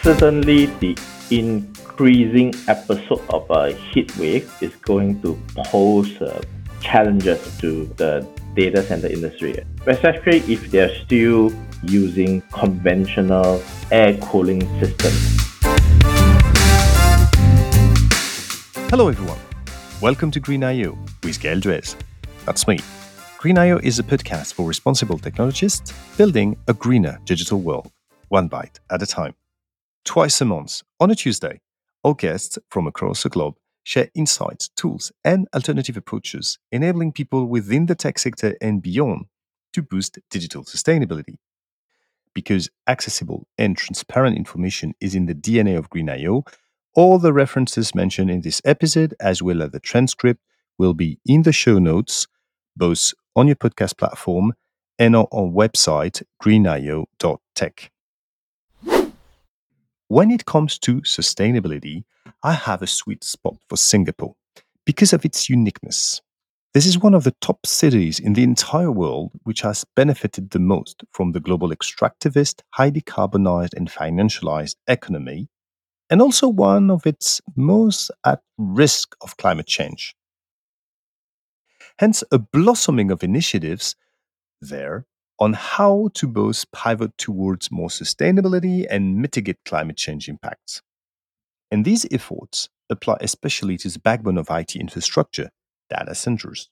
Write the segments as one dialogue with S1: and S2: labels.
S1: certainly the increasing episode of a heat wave is going to pose challenges to the data center industry, especially if they're still using conventional air cooling systems.
S2: Hello everyone, welcome to Green.io with Gael Drez. That's me. Green.io is a podcast for responsible technologists building a greener digital world, one byte at a time. Twice a month, on a Tuesday, our guests from across the globe share insights, tools, and alternative approaches, enabling people within the tech sector and beyond to boost digital sustainability. Because accessible and transparent information is in the DNA of Green.io, all the references mentioned in this episode, as well as the transcript, will be in the show notes, both on your podcast platform and on our website, greenio.tech. When it comes to sustainability, I have a sweet spot for Singapore because of its uniqueness. This is one of the top cities in the entire world which has benefited the most from the global extractivist, highly carbonized and financialized economy, and also one of its most at risk of climate change. Hence, a blossoming of initiatives there on how to both pivot towards more sustainability and mitigate climate change impacts. And these efforts apply especially to the backbone of IT infrastructure, data centers.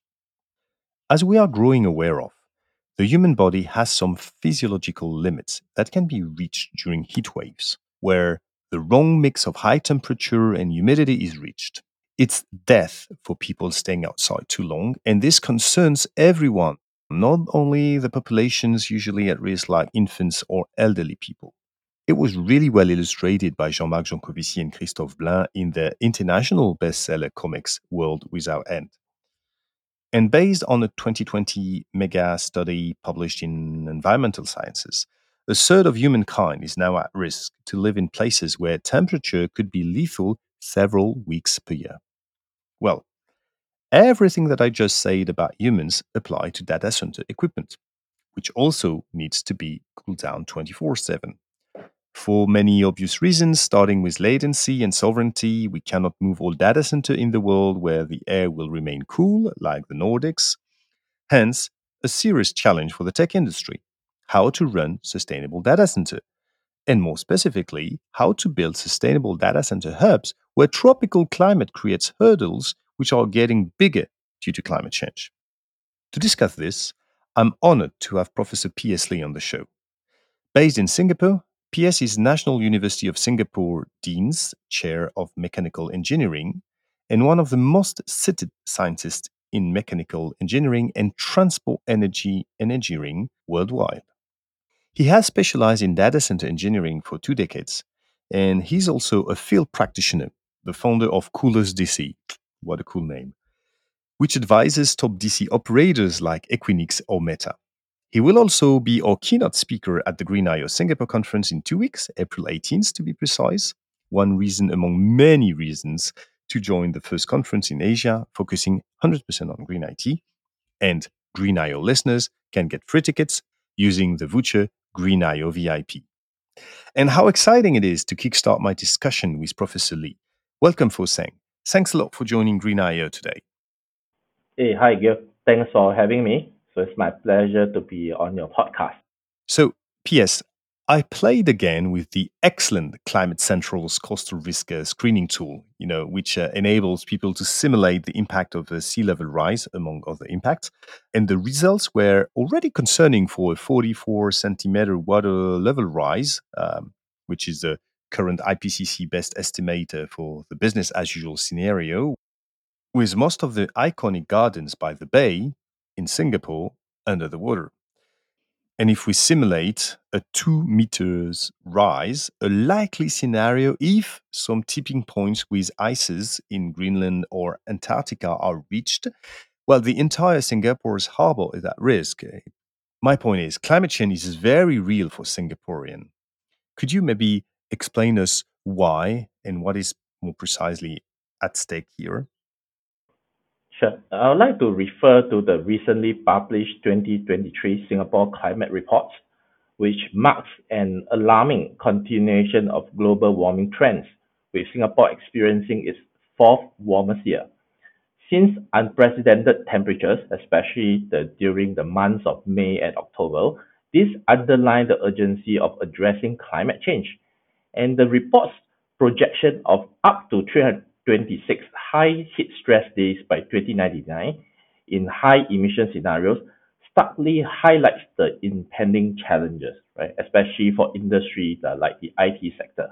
S2: As we are growing aware of, the human body has some physiological limits that can be reached during heat waves, where the wrong mix of high temperature and humidity is reached. It's death for people staying outside too long, and this concerns everyone, not only the populations usually at risk like infants or elderly people. It was really well illustrated by Jean-Marc Jancovici and Christophe Blain in their international bestseller comics World Without End. And based on a 2020 mega study published in Environmental Sciences, a third of humankind is now at risk to live in places where temperature could be lethal several weeks per year. Well, everything that I just said about humans apply to data center equipment, which also needs to be cooled down 24/7. For many obvious reasons, starting with latency and sovereignty, we cannot move all data center in the world where the air will remain cool, like the Nordics. Hence, a serious challenge for the tech industry: how to run sustainable data center, and more specifically, how to build sustainable data center hubs where tropical climate creates hurdles which are getting bigger due to climate change. To discuss this, I'm honored to have Professor P.S. Lee on the show. Based in Singapore, PS is National University of Singapore Dean's Chair of Mechanical Engineering and one of the most cited scientists in mechanical engineering and transport energy engineering worldwide. He has specialized in data center engineering for 2 decades, and he's also a field practitioner, the founder of Coolers DC, what a cool name, which advises top DC operators like Equinix or Meta. He will also be our keynote speaker at the Green.io Singapore conference in 2 weeks, April 18th to be precise. One reason among many reasons to join the first conference in Asia, focusing 100% on Green IT. And Green.io listeners can get free tickets using the voucher Green.io VIP. And how exciting it is to kickstart my discussion with Professor Lee. Welcome, Fo Seng. Thanks a lot for joining Green.io today.
S1: Hey, hi, Gil. Thanks for having me. So it's my pleasure to be on your podcast.
S2: So, P.S. I played again with the excellent Climate Central's coastal risk screening tool, which enables people to simulate the impact of the sea level rise, among other impacts. And the results were already concerning for a 44 centimeter water level rise, which is the current IPCC best estimator for the business as usual scenario, with most of the iconic gardens by the bay in Singapore under the water. And if we simulate a 2 meters rise, a likely scenario if some tipping points with ices in Greenland or Antarctica are reached, well, the entire Singapore's harbor is at risk. My point is, climate change is very real for Singaporean. Could you maybe explain us why and what is more precisely at stake here?
S1: Sure. I would like to refer to the recently published 2023 Singapore Climate Report, which marks an alarming continuation of global warming trends, with Singapore experiencing its fourth warmest year. Since unprecedented temperatures, especially during the months of May and October, this underline the urgency of addressing climate change. And the report's projection of up to 326 high heat stress days by 2099 in high emission scenarios starkly highlights the impending challenges, right? Especially for industries like the IT sector.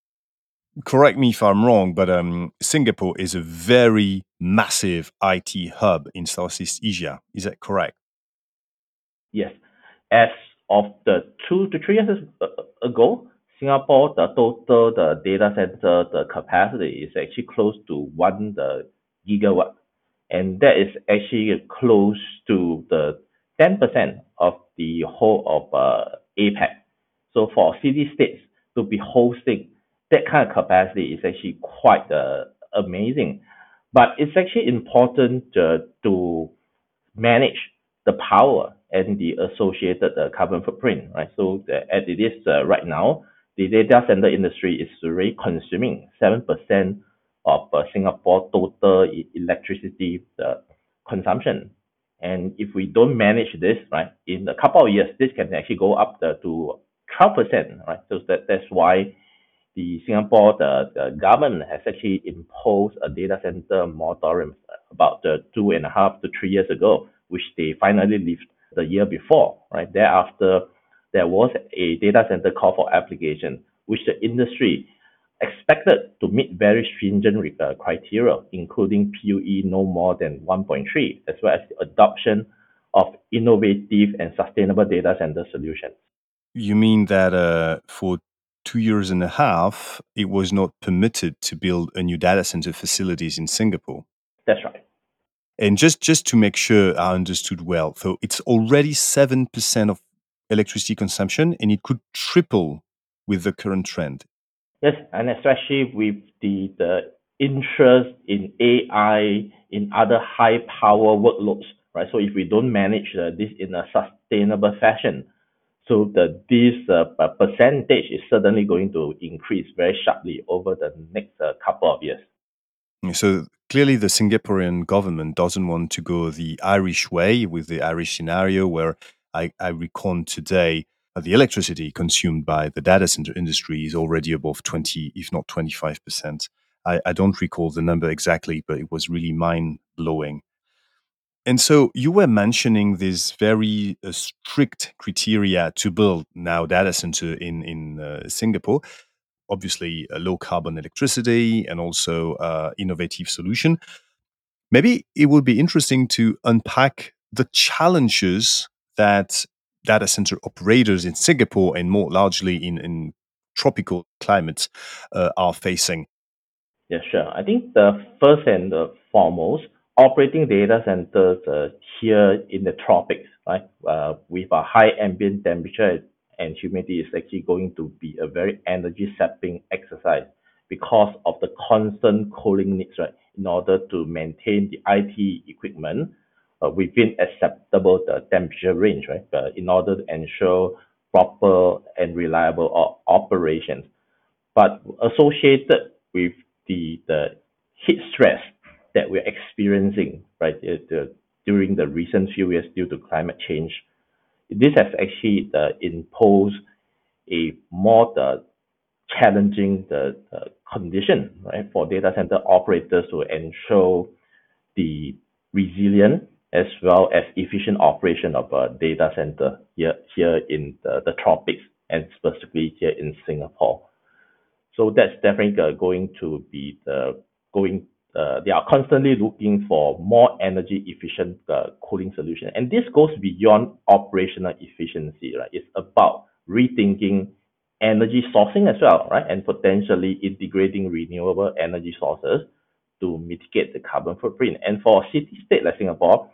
S2: Correct me if I'm wrong, but Singapore is a very massive IT hub in Southeast Asia. Is that correct?
S1: Yes, as of the 2 to 3 years ago, Singapore, the data center, the capacity is actually close to 1 gigawatt, and that is actually close to the 10% of the whole of APEC. So for city states to be hosting that kind of capacity is actually quite amazing. But it's actually important to manage the power and the associated carbon footprint, right? So as it is right now, the data center industry is already consuming 7% of Singapore total electricity consumption. And if we don't manage this, right, in a couple of years, this can actually go up to 12%, right? So that's why the Singapore the government has actually imposed a data center moratorium about 2.5 to 3 years ago, which they finally lifted the year before. Right thereafter, there was a data center call for application, which the industry expected to meet very stringent criteria, including PUE no more than 1.3, as well as the adoption of innovative and sustainable data center solutions.
S2: You mean that for 2 years and a half, it was not permitted to build a new data center facilities in Singapore?
S1: That's right.
S2: And just to make sure I understood well, so it's already 7% of electricity consumption, and it could triple with the current trend.
S1: Yes, and especially with the interest in AI, in other high power workloads, right? So if we don't manage this in a sustainable fashion, so this percentage is certainly going to increase very sharply over the next couple of years.
S2: So clearly, the Singaporean government doesn't want to go the Irish way with the Irish scenario, where I reckon today the electricity consumed by the data center industry is already above 20, if not 25%. I don't recall the number exactly, but it was really mind blowing. And so you were mentioning this very strict criteria to build now data center in Singapore. Obviously, low carbon electricity and also innovative solution. Maybe it would be interesting to unpack the challenges that data center operators in Singapore and more largely in tropical climates are facing.
S1: Yeah, sure. I think the first and the foremost, operating data centers here in the tropics, right, with a high ambient temperature and humidity is actually going to be a very energy sapping exercise because of the constant cooling needs, right, in order to maintain the IT equipment within acceptable temperature range, right, in order to ensure proper and reliable operations. But associated with the heat stress that we're experiencing, right, during the recent few years due to climate change, this has actually imposed a more challenging condition, right, for data center operators to ensure the resilient as well as efficient operation of a data center here in the tropics, and specifically here in Singapore. So that's definitely going to be the going. They are constantly looking for more energy efficient cooling solution, and this goes beyond operational efficiency. Right, it's about rethinking energy sourcing as well, right, and potentially integrating renewable energy sources to mitigate the carbon footprint. And for a city state like Singapore,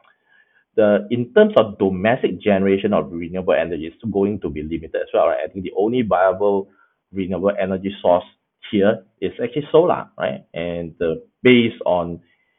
S1: the in terms of domestic generation of renewable energy is going to be limited as well. Right? I think the only viable renewable energy source here is actually solar, right? And based on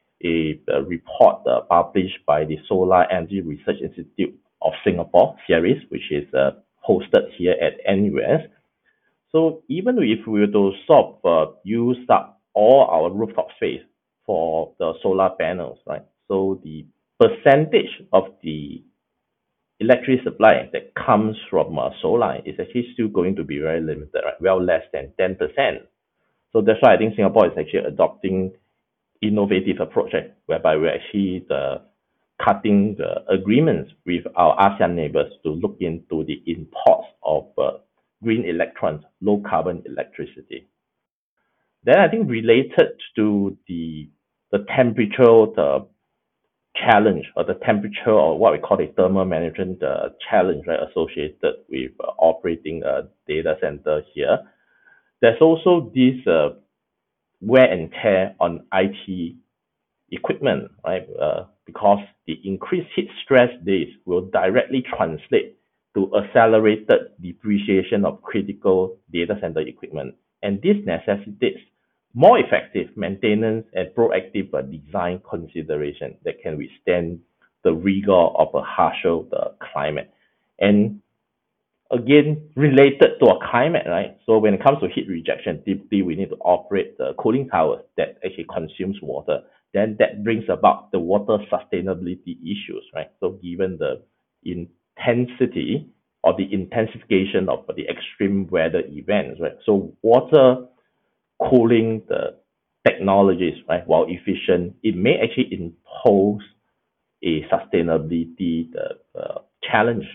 S1: a report published by the Solar Energy Research Institute of Singapore, SERIS, which is hosted here at NUS. So even if we were to sort of use up all our rooftop space for the solar panels, right? So the percentage of the electricity supply that comes from solar is actually still going to be very limited, right? Well less than 10%. So that's why I think Singapore is actually adopting innovative approach, right? Whereby we're actually cutting the agreements with our ASEAN neighbors to look into the imports of green electrons, low carbon electricity. Then I think related to the temperature, the challenge or the temperature or what we call the thermal management challenge, right, associated with operating a data center here. There's also this wear and tear on IT equipment, right? Because the increased heat stress days will directly translate to accelerated depreciation of critical data center equipment. And this necessitates more effective maintenance and proactive design consideration that can withstand the rigor of a harsher climate. And again, related to a climate, right? So when it comes to heat rejection, typically we need to operate the cooling towers that actually consumes water. Then that brings about the water sustainability issues, right? So given the intensity or the intensification of the extreme weather events, right? So water cooling the technologies, right, while efficient, it may actually impose a sustainability challenge.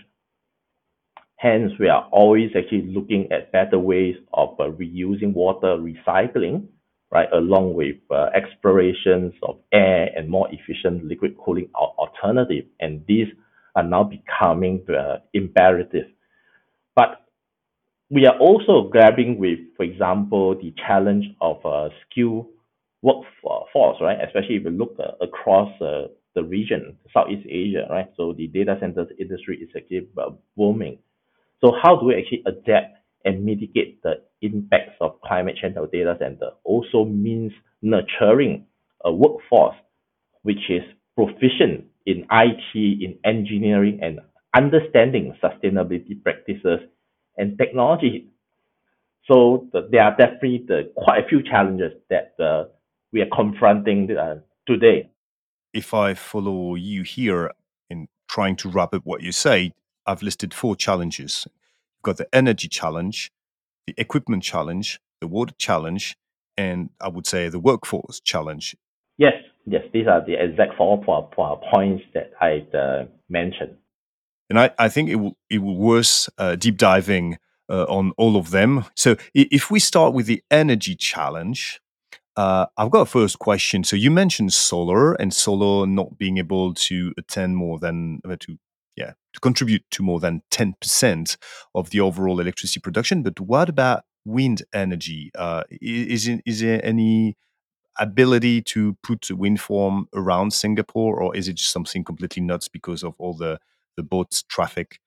S1: Hence, we are always actually looking at better ways of reusing water, recycling, right, along with explorations of air and more efficient liquid cooling alternative. And these are now becoming imperative. But we are also grappling with, for example, the challenge of skilled workforce, right? Especially if you look across the region, Southeast Asia, right? So the data centers industry is actually booming. So how do we actually adapt and mitigate the impacts of climate change of data center? Also means nurturing a workforce which is proficient in IT, in engineering, and understanding sustainability practices and technology. So there are definitely quite a few challenges that we are confronting today.
S2: If I follow you here in trying to wrap up what you say, I've listed 4 challenges. You've got the energy challenge, the equipment challenge, the water challenge, and I would say the workforce challenge.
S1: Yes, yes, these are the exact four points that I mentioned.
S2: And I think it will worth deep diving on all of them. So if we start with the energy challenge, I've got a first question. So you mentioned solar and solar not being able to attend more than to contribute to more than 10% of the overall electricity production. But what about wind energy? Is there any ability to put a wind farm around Singapore, or is it just something completely nuts because of all the boats traffic?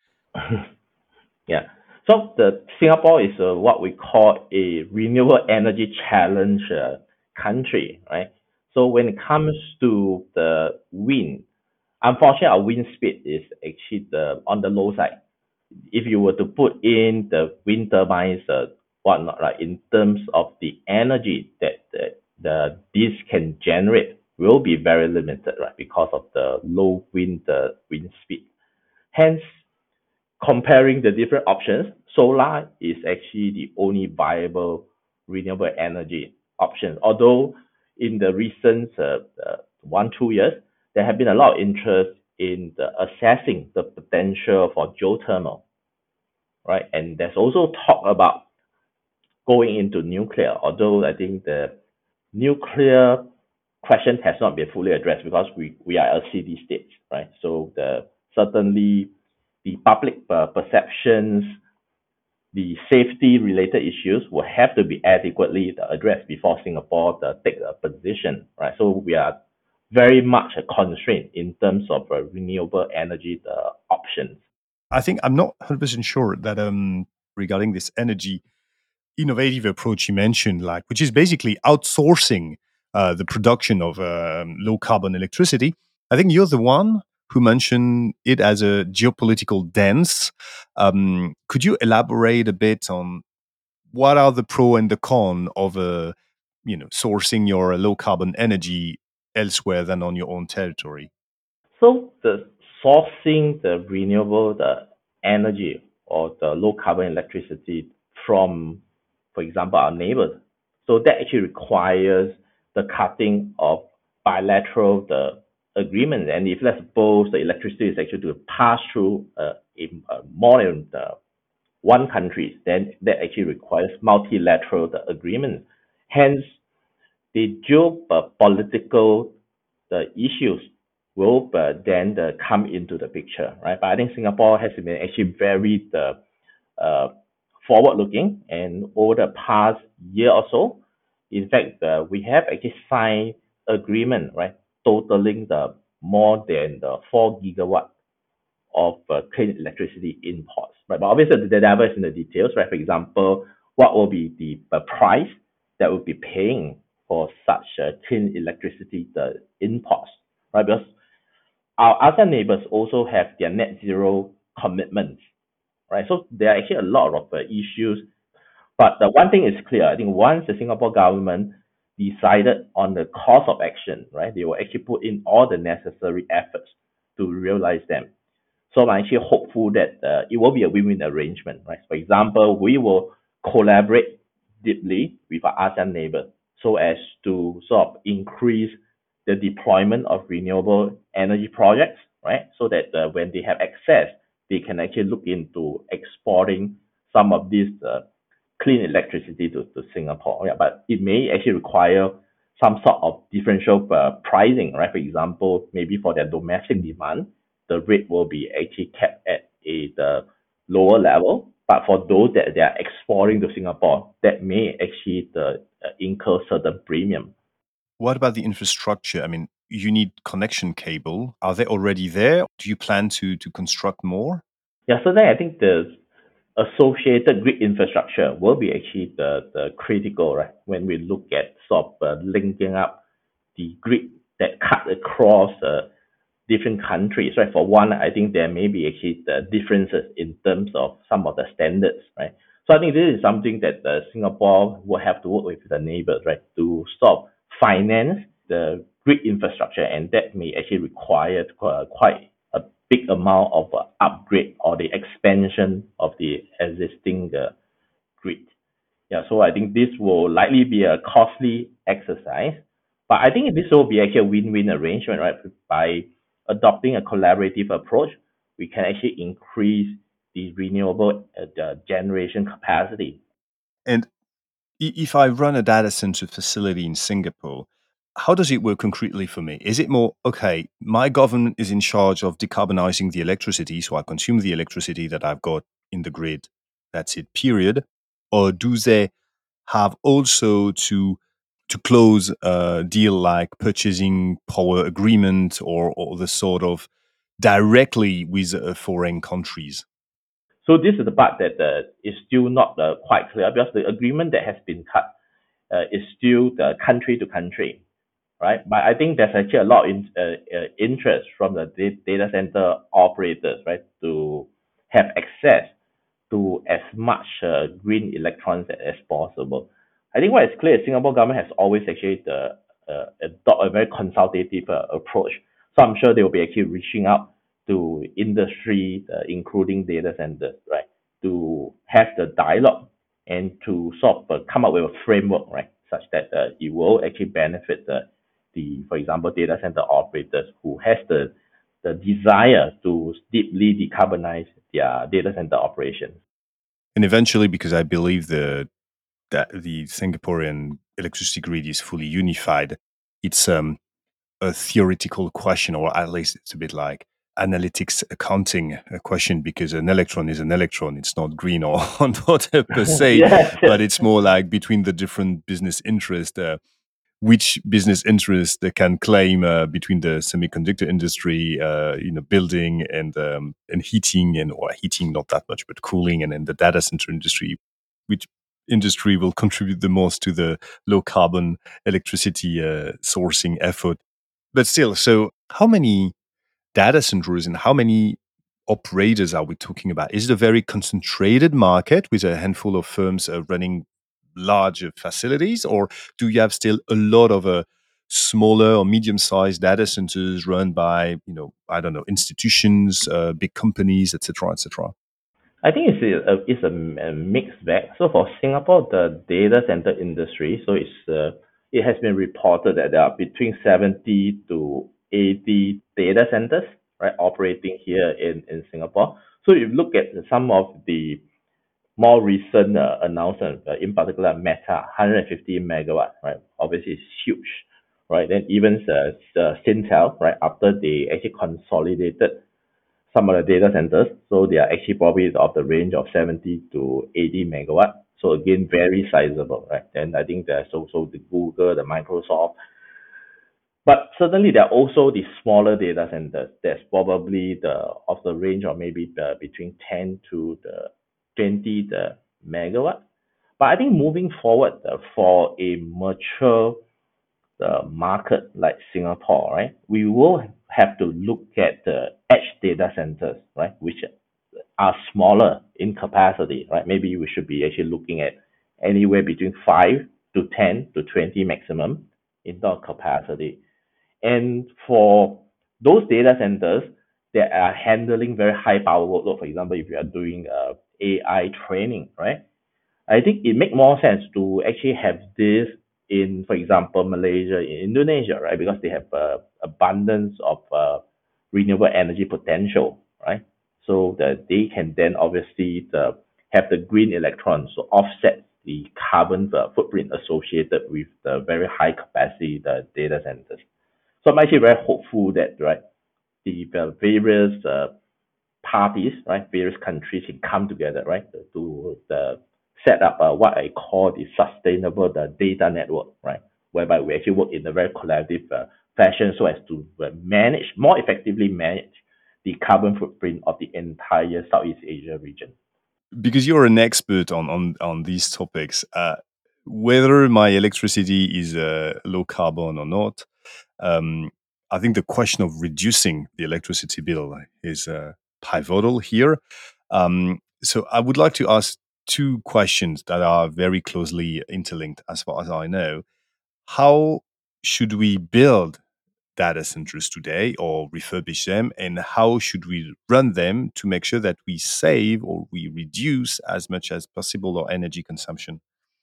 S1: Yeah. So the Singapore is what we call a renewable energy challenge country, right? So when it comes to the wind, unfortunately, our wind speed is actually on the low side. If you were to put in the wind turbines, whatnot, right, in terms of the energy that this can generate will be very limited, right, because of the low wind speed. Hence, comparing the different options, solar is actually the only viable renewable energy option. Although in the recent 1-2 years, there have been a lot of interest in assessing the potential for geothermal, right? And there's also talk about going into nuclear, although I think the nuclear question has not been fully addressed because we are a city state, right? So certainly the public perceptions, the safety related issues will have to be adequately addressed before Singapore take a position, right? So we are very much a constraint in terms of renewable energy options.
S2: I think I'm not 100% sure that regarding this energy innovative approach you mentioned, like which is basically outsourcing the production of low carbon electricity. I think you're the one who mentioned it as a geopolitical dance. Could you elaborate a bit on what are the pro and the con of sourcing your low carbon energy elsewhere than on your own territory?
S1: So the sourcing the renewable the energy or the low carbon electricity from, for example, our neighbors. So that actually requires the cutting of bilateral the agreement. And if let's suppose the electricity is actually to pass through more than one country, then that actually requires multilateral the agreement. Hence, the geopolitical the issues will then come into the picture, right? But I think Singapore has been actually very uh, forward looking, and over the past year or so, in fact, we have actually signed agreement, right, totaling the more than the 4 gigawatt of clean electricity imports, right? But obviously, the devil is in the details, right? For example, what will be the price that will be paying for such clean electricity the imports, right? Because our other neighbors also have their net zero commitments, right? So there are actually a lot of issues, but the one thing is clear. I think once the Singapore government decided on the course of action, right, they will actually put in all the necessary efforts to realize them. So I'm actually hopeful that it will be a win-win arrangement, right? For example, we will collaborate deeply with our ASEAN neighbor so as to sort of increase the deployment of renewable energy projects, right? So that when they have access, they can actually look into exporting some of this clean electricity to Singapore. Yeah, but it may actually require some sort of differential pricing, right? For example, maybe for their domestic demand, the rate will be actually kept at the lower level. But for those that they are exporting to Singapore, that may actually incur certain premium.
S2: What about the infrastructure? I mean, you need connection cable. Are they already there? Do you plan to construct more?
S1: Yeah, so then I think the associated grid infrastructure will be actually the critical, right? When we look at sort of linking up the grid that cut across different countries, right? For one, I think there may be actually the differences in terms of some of the standards, right? So I think this is something that Singapore will have to work with the neighbors, right, to stop finance the grid infrastructure, and that may actually require quite a big amount of upgrade or the expansion of the existing grid. Yeah, so I think this will likely be a costly exercise, but I think this will be actually a win-win arrangement, right? By adopting a collaborative approach, we can actually increase the renewable the generation capacity.
S2: And if I run a data center facility in Singapore, how does it work concretely for me? Is it more, okay, my government is in charge of decarbonizing the electricity, so I consume the electricity that I've got in the grid, that's it, period? Or do they have also to close a deal like purchasing power agreement or the sort of directly with foreign countries?
S1: So this is the part that is still not quite clear because the agreement that has been cut is still the country to country, right? But I think there's actually a lot in interest from the data center operators, right, to have access to as much green electrons as possible. I think what is clear is Singapore government has always actually adopt a very consultative approach. So I'm sure they will be actually reaching out to industry, including data centers, right, to have the dialogue and to sort of come up with a framework, right, such that it will actually benefit for example, data center operators who has the desire to deeply decarbonize their data center operations.
S2: And eventually, because I believe that the Singaporean electricity grid is fully unified, it's a theoretical question, or at least it's a bit like analytics accounting a question, because an electron is an electron. It's not green or not per se,
S1: Yes,
S2: but
S1: yes.
S2: it's more like between the different business interests. Which business interest they can claim between the semiconductor industry, building and heating, and or heating not that much, but cooling, and then the data center industry, which industry will contribute the most to the low carbon electricity sourcing effort. But still, so how many data centers, and how many operators are we talking about? Is it a very concentrated market with a handful of firms running larger facilities, or do you have still a lot of smaller or medium-sized data centers run by, I don't know, institutions, big companies, etc., etc.?
S1: I think it's a mixed bag. So for Singapore, the data center industry, so it has been reported that there are between 70 to 80 data centers, right, operating here in Singapore. So if you look at some of the more recent announcement, in particular Meta, 150 megawatt, right? Obviously, it's huge, right? Then even Syntel, right? After they actually consolidated some of the data centers, so they are actually probably of the range of 70 to 80 megawatt. So again, very sizable, right? And I think there's also the Google, the Microsoft, but certainly there are also the smaller data centers. That's probably the of the range of maybe between 10 to the 20 the megawatt. But I think moving forward for a mature market like Singapore, right, we will have to look at the edge data centers, right, which are smaller in capacity, right? Maybe we should be actually looking at anywhere between 5 to 10 to 20 maximum in terms of capacity. And for those data centers that are handling very high power workload, for example, if you are doing AI training, right? I think it make more sense to actually have this in, for example, Malaysia, in Indonesia, right? Because they have abundance of renewable energy potential, right? So that they can then obviously have the green electrons to offset the carbon footprint associated with the very high capacity data centers. So I'm actually very hopeful that, right, the various parties, right, various countries can come together, right, to set up what I call the sustainable data network, right, whereby we actually work in a very collaborative fashion so as to more effectively manage the carbon footprint of the entire Southeast Asia region.
S2: Because you're an expert on these topics, whether my electricity is low carbon or not, um, I think the question of reducing the electricity bill is pivotal here. So I would like to ask two questions that are very closely interlinked, as far as I know. How should we build data centers today or refurbish them, and how should we run them to make sure that we save or we reduce as much as possible our energy consumption?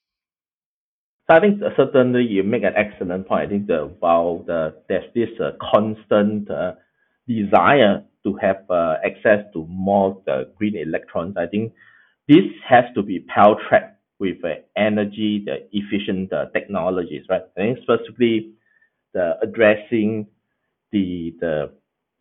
S1: So I think certainly you make an excellent point. I think while there's this constant desire to have access to more green electrons, I think this has to be paired track with energy the efficient technologies, right? I think specifically the addressing the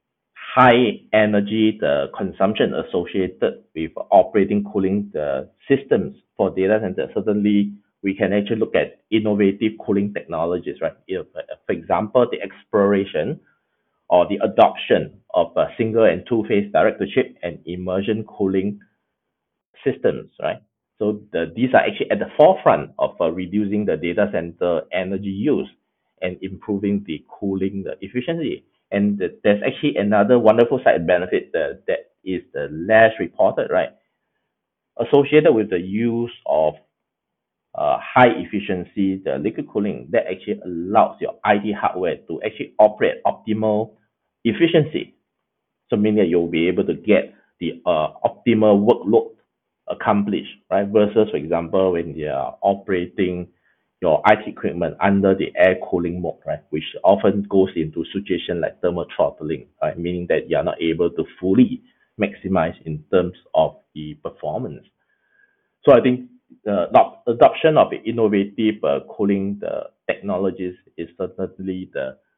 S1: high energy the consumption associated with operating cooling the systems for data centers. Certainly, we can actually look at innovative cooling technologies, right? For example, the exploration or the adoption of a single and two-phase direct-to-chip and immersion cooling systems, right? So these are actually at the forefront of reducing the data center energy use and improving the cooling the efficiency. And there's actually another wonderful side benefit that is the less reported, right? Associated with the use of high efficiency the liquid cooling that actually allows your IT hardware to actually operate optimal efficiency. So meaning that you'll be able to get the optimal workload accomplished, right? Versus, for example, when you are operating your IT equipment under the air cooling mode, right? Which often goes into situation like thermal throttling, right? Meaning that you are not able to fully maximize in terms of the performance. So I think the adoption of innovative cooling technologies is certainly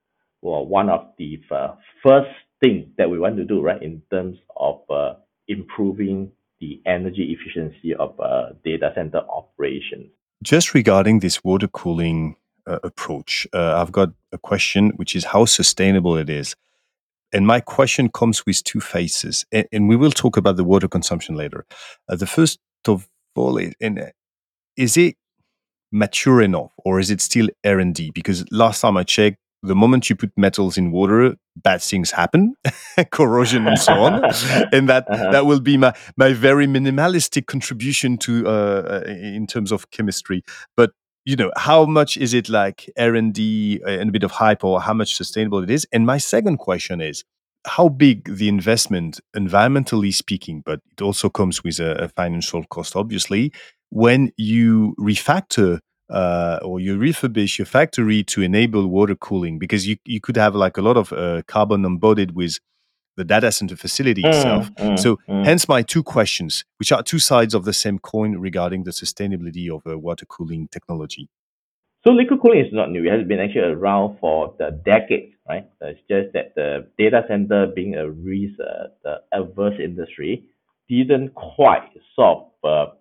S1: one of the first thing that we want to do, right, in terms of improving the energy efficiency of data center operations.
S2: Just regarding this water cooling approach, I've got a question, which is how sustainable it is. And my question comes with two phases, and we will talk about the water consumption later. The first of all, is it mature enough, or is it still R&D? Because last time I checked, the moment you put metals in water, bad things happen, corrosion and so on. And that will be my very minimalistic contribution to in terms of chemistry. But how much is it like R&D and a bit of hype, or how much sustainable it is? And my second question is, how big the investment, environmentally speaking, but it also comes with a financial cost, obviously, when you refactor or you refurbish your factory to enable water cooling, because you could have like a lot of carbon embodied with the data center facility itself. So hence my two questions, which are two sides of the same coin regarding the sustainability of water cooling technology.
S1: So liquid cooling is not new. It has been actually around for the decades, right? It's just that the data center being a risk, the adverse industry, didn't quite sort of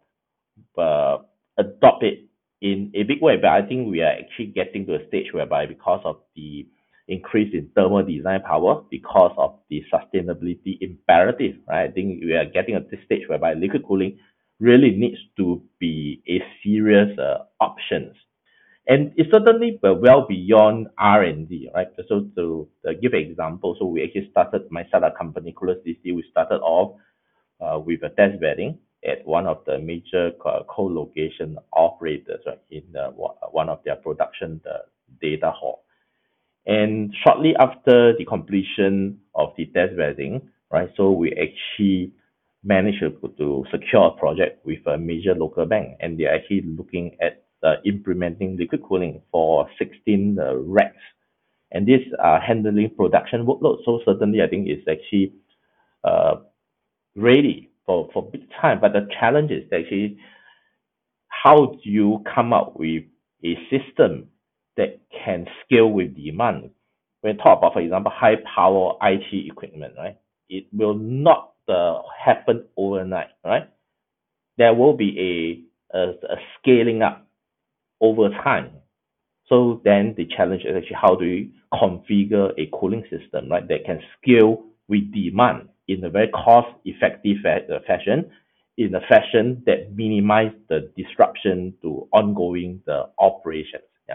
S1: adopt it in a big way. But I think we are actually getting to a stage whereby, because of the increase in thermal design power, because of the sustainability imperative, right? I think we are getting at this stage whereby liquid cooling really needs to be a serious option. And it's certainly well beyond R&D, right? So to give an example, so we actually started my startup company, Coolers DC. We started off with a test bedding at one of the major co-location operators, right, in one of their production data hall. And shortly after the completion of the test bedding, right, so we actually managed to secure a project with a major local bank, and they're actually looking at implementing liquid cooling for 16 racks. And this handling production workload. So certainly, I think it's actually uh, ready for big time. But the challenge is actually, how do you come up with a system that can scale with demand? When you talk about, for example, high power IT equipment, right? It will not happen overnight, right? There will be a scaling up over time. So then the challenge is actually, how do you configure a cooling system, right, that can scale with demand in a very cost-effective fashion, in a fashion that minimize the disruption to ongoing the operations. Yeah.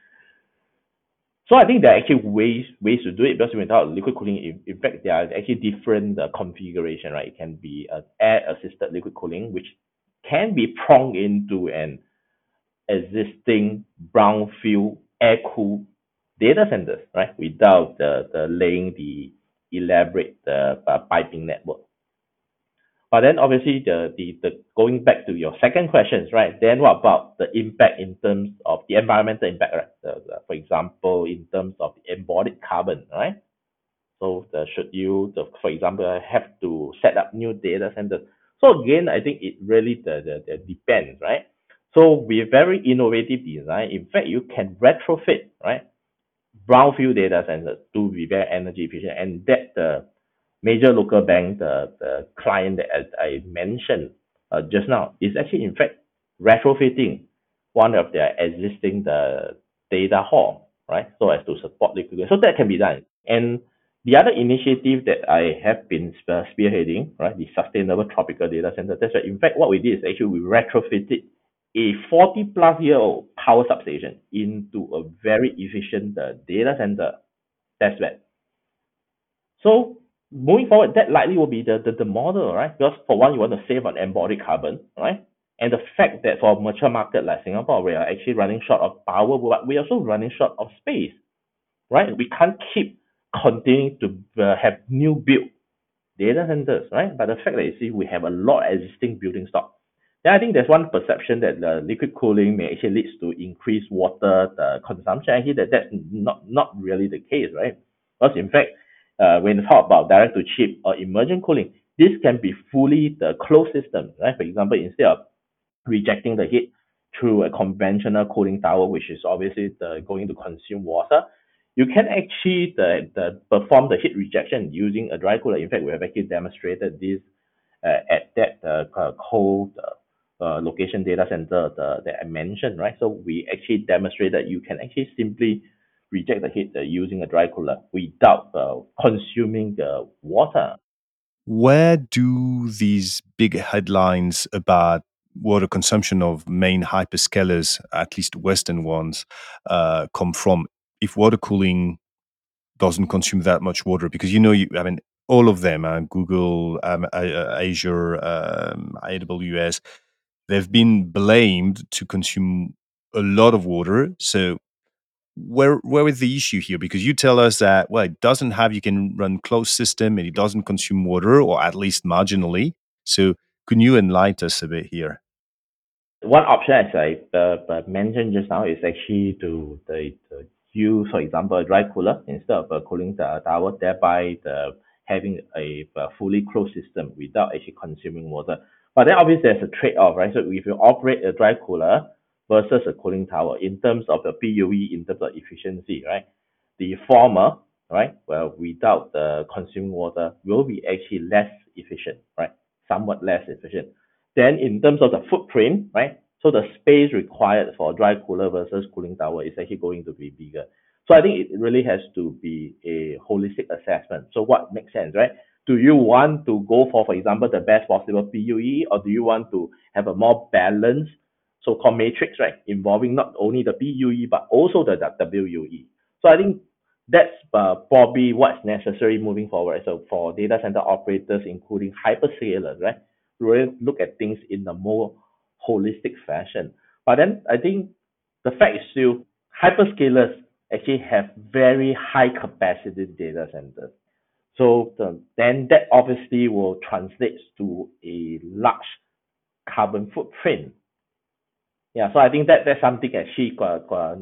S1: So I think there are actually ways to do it, because without liquid cooling, in fact, there are actually different configuration, right? It can be air-assisted liquid cooling, which can be pronged into an existing brownfield air-cooled data centers, right? Without the laying the elaborate piping network. But then obviously the going back to your second questions, right? Then what about the impact in terms of the environmental impact, right? For example, in terms of embodied carbon, right? So should you, for example, have to set up new data centers? So again, I think it really the depends, right? So with very innovative design, in fact, you can retrofit, right, brownfield data centers to be very energy efficient, and that the major local bank, the client that I mentioned just now, is actually in fact retrofitting one of their existing the data hall, right, so as to support liquid cooling. So that can be done. And the other initiative that I have been spearheading, right, the sustainable tropical data center. That's right. In fact, what we did is actually we retrofitted a 40 plus year old power substation into a very efficient data center test bed. So moving forward, that likely will be the model, right? Because for one, you want to save on embodied carbon, right? And the fact that for a mature market like Singapore, we are actually running short of power, but we're also running short of space, right? We can't keep continuing to have new build data centers, right? But the fact that you see we have a lot of existing building stock, then I think there's one perception that the liquid cooling may actually leads to increased water consumption. Actually, that's not really the case, right? Because in fact, when you talk about direct to chip or immersion cooling, this can be fully the closed system, right? For example, instead of rejecting the heat through a conventional cooling tower, which is obviously going to consume water, you can actually perform the heat rejection using a dry cooler. In fact, we have actually demonstrated this at that cold location data center that I mentioned, right? So we actually demonstrated you can actually simply reject the heat using a dry cooler without consuming the water.
S2: Where do these big headlines about water consumption of main hyperscalers, at least Western ones, come from? if water cooling doesn't consume that much water? Because I mean, all of them, Google, Azure, AWS, they've been blamed to consume a lot of water. So where is the issue here? Because you tell us that, well, it doesn't have, you can run closed system and it doesn't consume water, or at least marginally. So can you enlighten us a bit here?
S1: One option, as I mentioned just now, is actually to use, for example, a dry cooler instead of cooling the tower, thereby having a fully closed system without actually consuming water. But then obviously there's a trade-off, right? So if you operate a dry cooler versus a cooling tower in terms of the PUE, in terms of efficiency, right? The former, right, well, without the consuming water will be actually less efficient, right? Somewhat less efficient. Then in terms of the footprint, right? So the space required for a dry cooler versus cooling tower is actually going to be bigger. So I think it really has to be a holistic assessment. So what makes sense, right? Do you want to go for example, the best possible PUE, or do you want to have a more balanced so-called matrix, right, involving not only the PUE but also the WUE? So I think that's probably what's necessary moving forward. So for data center operators, including hyperscalers, right, really look at things in a more holistic fashion. But then I think the fact is still hyperscalers actually have very high capacity data centers. So then that obviously will translate to a large carbon footprint. Yeah, so I think that's something actually quite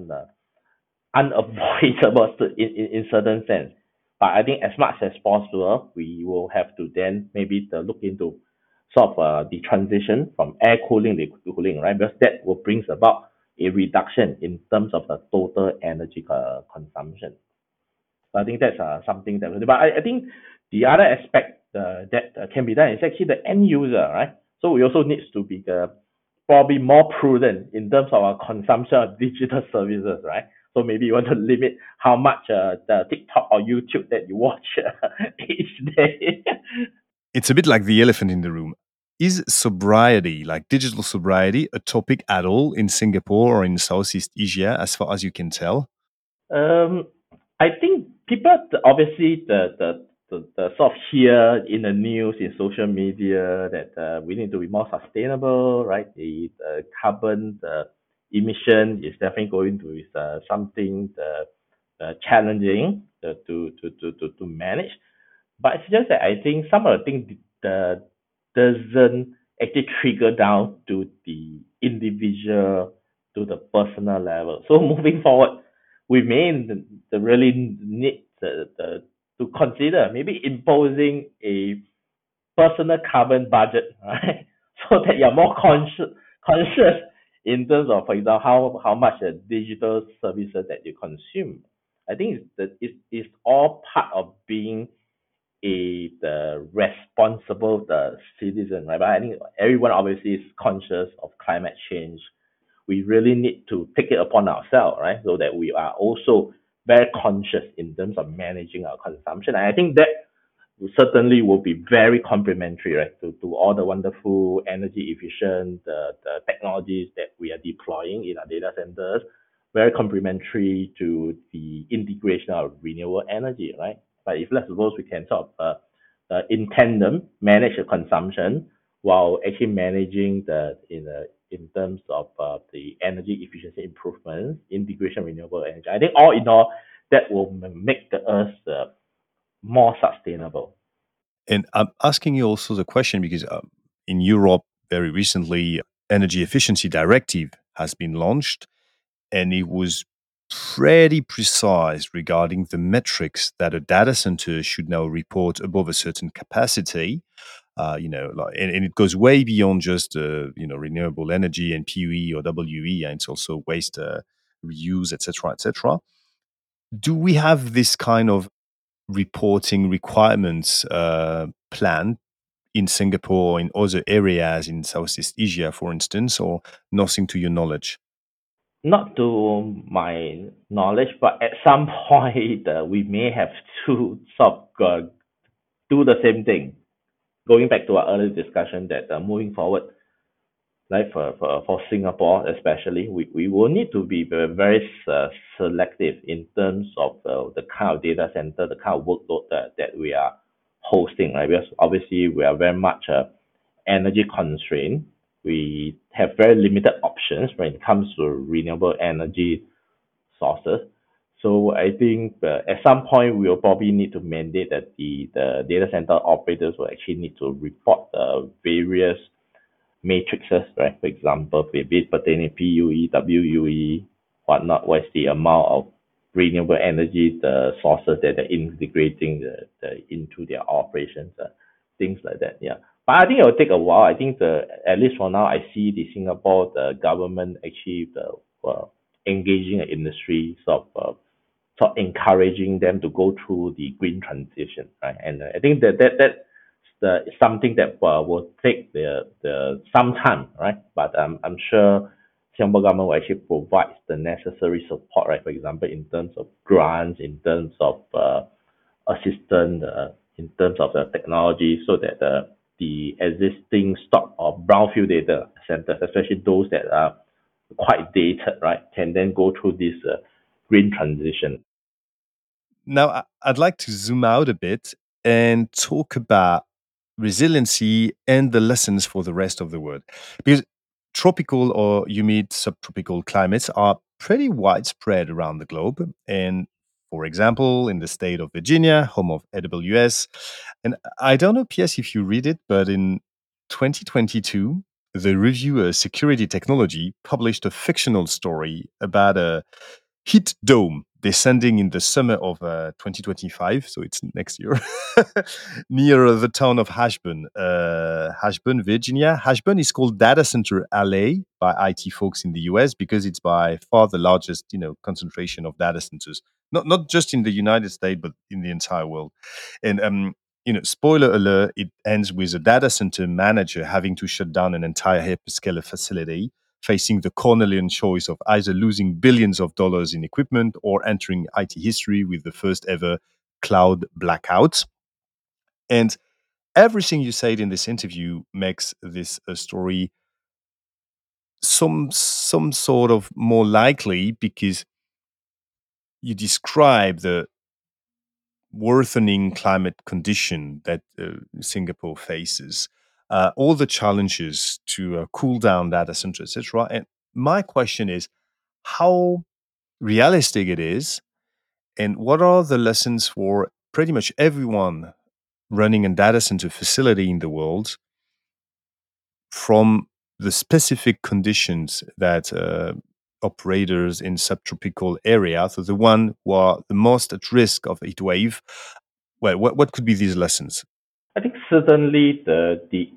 S1: unavoidable in certain sense. But I think as much as possible, we will have to then maybe look into sort of the transition from air cooling to cooling, right? Because that will brings about a reduction in terms of the total energy consumption. So I think that's something that. But I think the other aspect that can be done is actually the end user, right? So we also needs to be probably more prudent in terms of our consumption of digital services, right? So maybe you want to limit how much the TikTok or YouTube that you watch each day.
S2: It's a bit like the elephant in the room. Is sobriety, like digital sobriety, a topic at all in Singapore or in Southeast Asia, as far as you can tell?
S1: Um, I think people obviously the sort of hear in the news, in social media, that we need to be more sustainable, right? The carbon emission is definitely going to be something challenging to manage. But it's just that I think some of the things doesn't actually trigger down to the individual, to the personal level. So moving forward, we may really need to consider maybe imposing a personal carbon budget, right? So that you're more conscious in terms of, for example, how much digital services that you consume. I think it's all part of being the responsible citizen, right? But I think everyone obviously is conscious of climate change. We really need to take it upon ourselves, right? So that we are also very conscious in terms of managing our consumption. And I think that certainly will be very complementary, right, to all the wonderful energy efficient the technologies that we are deploying in our data centers, very complementary to the integration of renewable energy, right? But if let's suppose we can sort of in tandem manage the consumption while actually managing in terms of the energy efficiency improvements, integration renewable energy. I think all in all, that will make the earth more sustainable.
S2: And I'm asking you also the question because in Europe, very recently, energy efficiency directive has been launched, and it was pretty precise regarding the metrics that a data center should now report above a certain capacity. And it goes way beyond just renewable energy and PUE or WE, and it's also waste reuse, etc., etc. Do we have this kind of reporting requirements planned in Singapore, in other areas in Southeast Asia, for instance, or nothing to your knowledge?
S1: Not to my knowledge, but at some point we may have to sort of do the same thing. Going back to our earlier discussion that moving forward, like for Singapore especially, we will need to be very selective in terms of the kind of data center, the kind of workload that we are hosting, right? Because obviously we are very much energy constrained. We have very limited options when it comes to renewable energy sources. So I think at some point we will probably need to mandate that the data center operators will actually need to report various matrices, right? For example, be it pertaining PUE, WUE, whatnot, what's the amount of renewable energy, the sources that they're integrating into their operations, things like that. Yeah. But I think it will take a while. I think at least for now, I see the government actually engaging the industry, sort of encouraging them to go through the green transition, right? And I think that's something that will take the some time, right? But I'm sure Singapore government will actually provide the necessary support, right? For example, in terms of grants, in terms of assistance, in terms of the technology, so that the existing stock of brownfield data centers, especially those that are quite dated, right, can then go through this green transition.
S2: Now, I'd like to zoom out a bit and talk about resiliency and the lessons for the rest of the world. Because tropical or humid subtropical climates are pretty widespread around the globe. And for example, in the state of Virginia, home of AWS, and I don't know, PS, if you read it, but in 2022, the reviewer Security Technology published a fictional story about a heat dome descending in the summer of 2025, so it's next year, near the town of Ashburn, Virginia. Ashburn is called Data Center LA by IT folks in the US because it's by far the largest, concentration of data centers, not just in the United States, but in the entire world. And spoiler alert, it ends with a data center manager having to shut down an entire hyperscaler facility, facing the Cornelian choice of either losing billions of dollars in equipment or entering IT history with the first ever cloud blackout. And everything you said in this interview makes this a story some sort of more likely, because you describe the worsening climate condition that Singapore faces, all the challenges to cool down data centers, etc. And my question is, how realistic it is, and what are the lessons for pretty much everyone running a data center facility in the world from the specific conditions that operators in subtropical areas, so the one who are the most at risk of heat wave, well, what could be these lessons?
S1: I think certainly the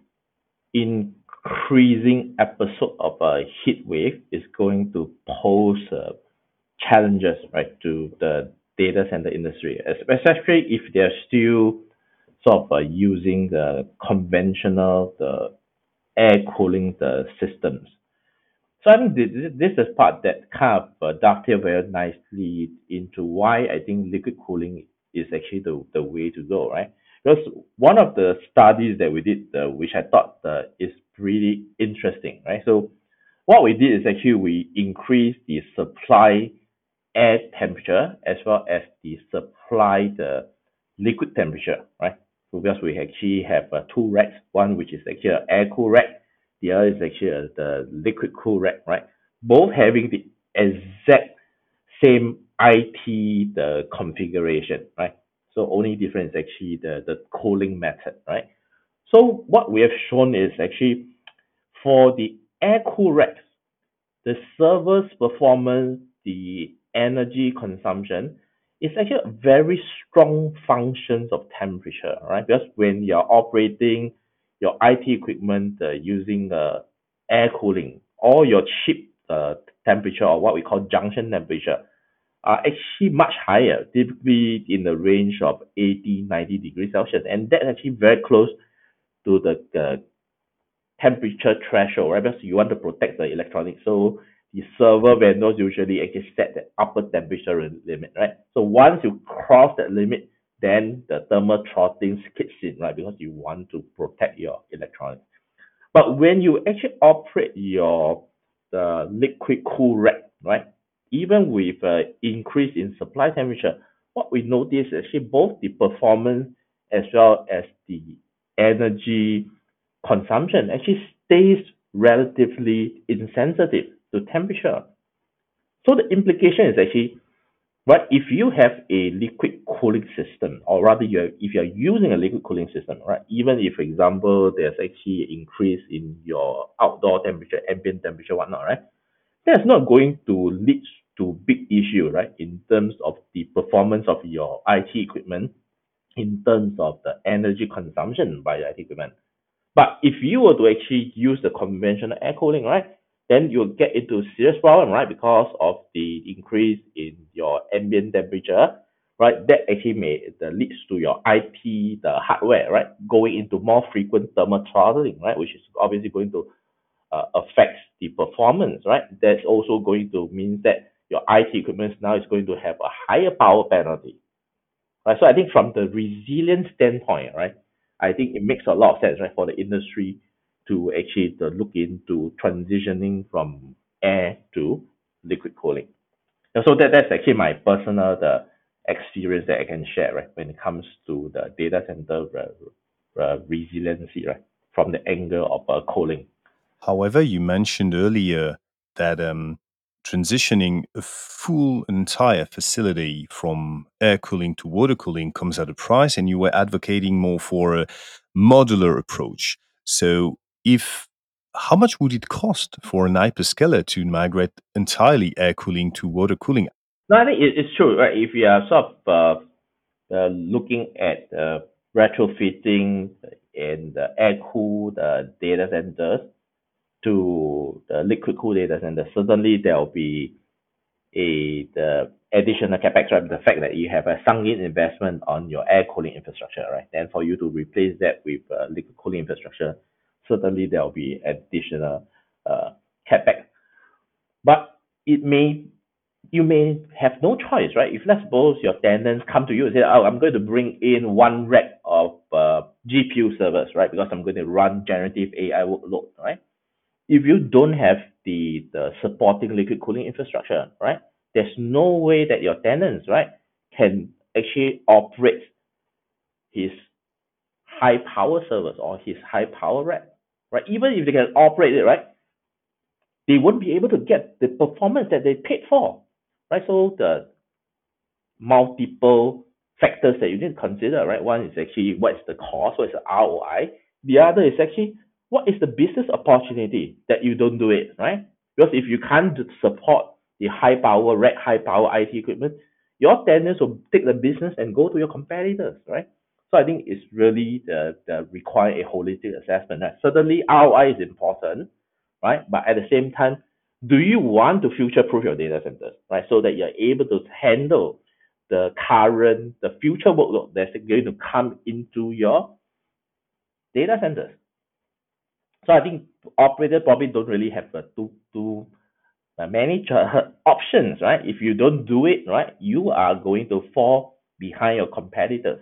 S1: increasing episode of a heat wave is going to pose challenges, right, to the data center industry, especially if they're still sort of using the conventional air cooling the systems. So I think this is part that kind of dovetail very nicely into why I think liquid cooling is actually the way to go, right? Because one of the studies that we did, which I thought is pretty interesting, right? So what we did is actually we increased the supply air temperature as well as the supply the liquid temperature, right? So because we actually have two racks, one which is actually an air cool rack, the other is actually the liquid cool rack, right? Both having the exact same IT the configuration, right? So only difference is actually the cooling method, right? So what we have shown is actually for the air cool racks, the server's performance, the energy consumption is actually a very strong functions of temperature, right? Because when you're operating your IT equipment using air cooling, all your chip temperature, or what we call junction temperature, are actually much higher, typically in the range of 80, 90 degrees Celsius. And that's actually very close to the temperature threshold, right? Because you want to protect the electronics. So the server vendors usually actually set the upper temperature limit, right? So once you cross that limit, then the thermal throttling kicks in, right? Because you want to protect your electronics. But when you actually operate your the liquid cool rack, right? Even with increase in supply temperature, what we notice is actually both the performance as well as the energy consumption actually stays relatively insensitive to temperature. So the implication is actually, but if you have a liquid cooling system, or rather, if you're using a liquid cooling system, right? Even if, for example, there's actually an increase in your outdoor temperature, ambient temperature, whatnot, right? That's not going to lead to big issue, right? In terms of the performance of your IT equipment, in terms of the energy consumption by the IT equipment. But if you were to actually use the conventional air cooling, right, then you'll get into serious problem, right, because of the increase in your ambient temperature, right? That actually leads to your IP, the hardware, right, going into more frequent thermal throttling, right, which is obviously going to affect the performance, right? That's also going to mean that your IT equipment now is going to have a higher power penalty, right? So I think from the resilience standpoint, right, I think it makes a lot of sense, right, for the industry to actually to look into transitioning from air to liquid cooling. And so that's actually my personal the experience that I can share, right, when it comes to the data center resiliency, right, from the angle of cooling.
S2: However, you mentioned earlier that transitioning a full entire facility from air cooling to water cooling comes at a price, and you were advocating more for a modular approach. So, if how much would it cost for an hyperscaler to migrate entirely air cooling to water cooling?
S1: No, I think it's true, right? If you are sort of looking at retrofitting and air cooled data centers to the liquid cooled data centers, certainly there will be the additional capex, right? The fact that you have a sunk in investment on your air cooling infrastructure, right? Then for you to replace that with liquid cooling infrastructure, certainly there will be additional capex. But it may you may have no choice, right? If let's suppose your tenants come to you and say, "Oh, I'm going to bring in one rack of GPU servers, right? Because I'm going to run generative AI workload, right?" If you don't have the supporting liquid cooling infrastructure, right? There's no way that your tenants, right, can actually operate his high power servers or his high power rack, right? Even if they can operate it, right, they won't be able to get the performance that they paid for, right? So the multiple factors that you need to consider, right? One is actually what is the cost, what is the ROI. The other is actually what is the business opportunity that you don't do it, right? Because if you can't support the high power rack, high power IT equipment, your tenants will take the business and go to your competitors, right? So I think it's really the require a holistic assessment. Right? Certainly ROI is important, right? But at the same time, do you want to future proof your data centers, right? So that you're able to handle the future workload that's going to come into your data centers. So I think operators probably don't really have too many options, right? If you don't do it, right, you are going to fall behind your competitors.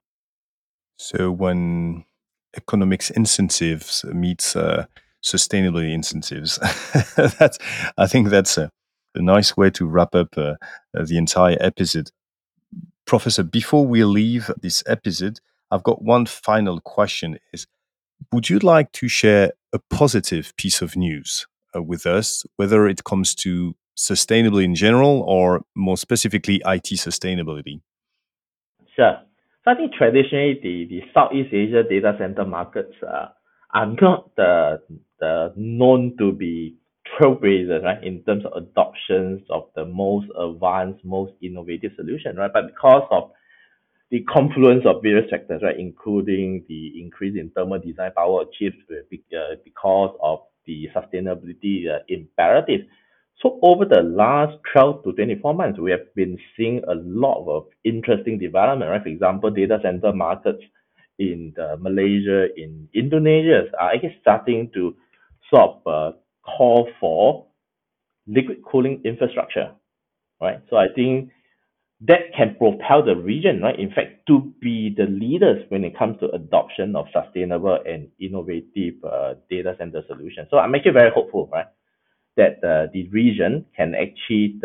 S2: So, when economics incentives meets sustainability incentives, that's I think that's a nice way to wrap up the entire episode. Professor, before we leave this episode, I've got one final question: Is would you like to share a positive piece of news with us, whether it comes to sustainability in general or more specifically IT sustainability?
S1: Sure. So I think traditionally the Southeast Asia data center markets are not the known to be trailblazers, right, in terms of adoptions of the most advanced, most innovative solution, right? But because of the confluence of various factors, right, including the increase in thermal design power achieved because of the sustainability imperative. So over the last 12 to 24 months, we have been seeing a lot of interesting development, right? For example, data center markets in Malaysia, in Indonesia are actually starting to sort of call for liquid cooling infrastructure, right? So I think that can propel the region, right? In fact, to be the leaders when it comes to adoption of sustainable and innovative data center solutions. So I'm actually very hopeful, right, that the region can actually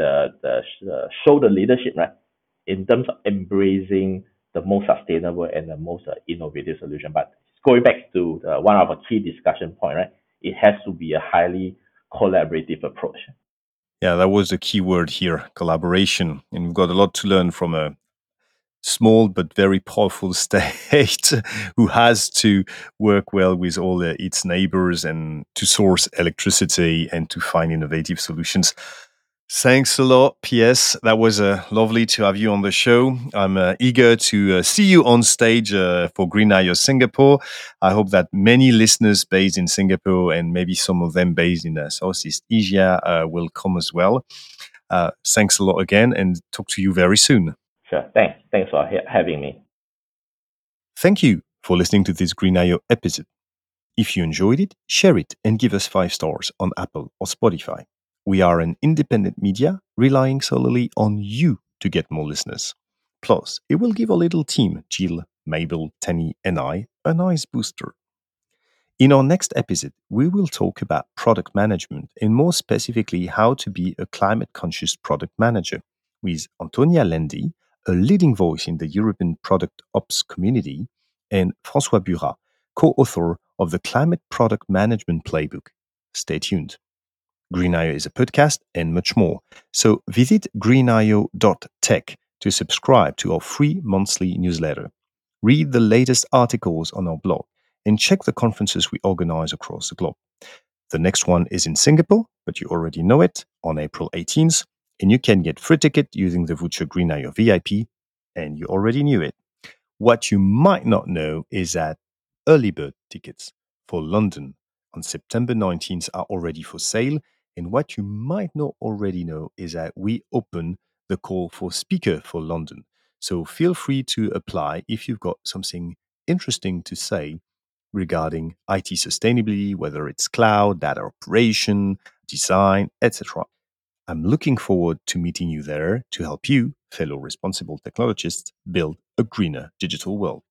S1: show the leadership, right, in terms of embracing the most sustainable and the most innovative solution. But going back to one of our key discussion point, right, it has to be a highly collaborative approach.
S2: Yeah, that was the key word here, collaboration. And we've got a lot to learn from a small but very powerful state who has to work well with all its neighbors and to source electricity and to find innovative solutions. Thanks a lot, PS. That was lovely to have you on the show. I'm eager to see you on stage for Green IO Singapore. I hope that many listeners based in Singapore and maybe some of them based in Southeast Asia will come as well. Thanks a lot again and talk to you very soon.
S1: Sure. Thanks for having me.
S2: Thank you for listening to this Green IO episode. If you enjoyed it, share it and give us 5 stars on Apple or Spotify. We are an independent media relying solely on you to get more listeners. Plus, it will give our little team, Jill, Mabel, Tenny, and I, a nice booster. In our next episode, we will talk about product management and more specifically how to be a climate conscious product manager with Antonia Lendi, a leading voice in the European product ops community, and Francois Burat, co author of the Climate Product Management Playbook. Stay tuned. Green.io is a podcast and much more. So visit greenio.tech to subscribe to our free monthly newsletter. Read the latest articles on our blog and check the conferences we organize across the globe. The next one is in Singapore, but you already know it, on April 18th, and you can get free ticket using the voucher Green.io VIP, and you already knew it. What you might not know is that early bird tickets for London on September 19th are already for sale. And what you might not already know is that we open the call for speaker for London. So feel free to apply if you've got something interesting to say regarding IT sustainability, whether it's cloud, data operation, design, etc. I'm looking forward to meeting you there to help you, fellow responsible technologists, build a greener digital world.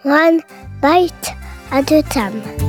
S3: one bite at a time.